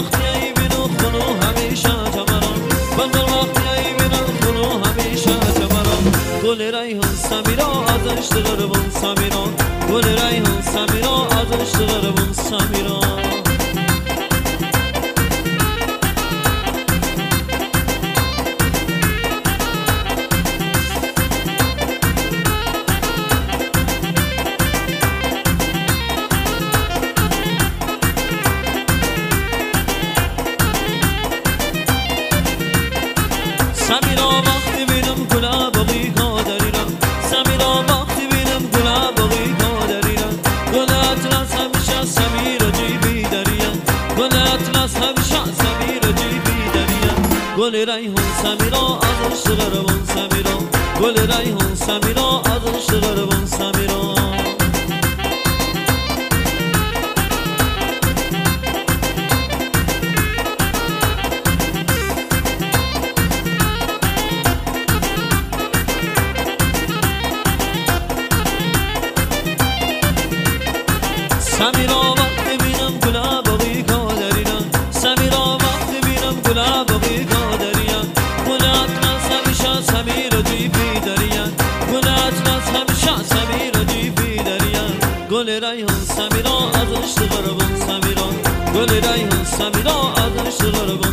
وقتی ای بینو خونو همیشه جمران بندر وقتی ای بینو خونو همیشه جمران گل ریحان سمیرا ازش قربون سمیرا گل ریحان سمیرا ازش قربون سمیرا سمیرا وقتی بینم گلا باقی کادریرم سمیرا وقتی بینم گلا باقی کادریرم گل اطلس همیشه سمیر جیبی دریم گل اطلس همیشه سمیر جیبی دریم گل ریحان سمیرا ازش قربان سمیرا گل ریحان سمیرا ازش قربان سمیرا سمیرا وقتی بینم گلا باقی کادریرم سمیرا وقتی بینم گلا باقی کادریرم گل اطلس همیشه سمیر جیبی دریم گل اطلس همیشه سمیر جیبی دریم گل ریحان سمیرا ازش قربان سمیرا گل ریحان سمیرا ازش قربان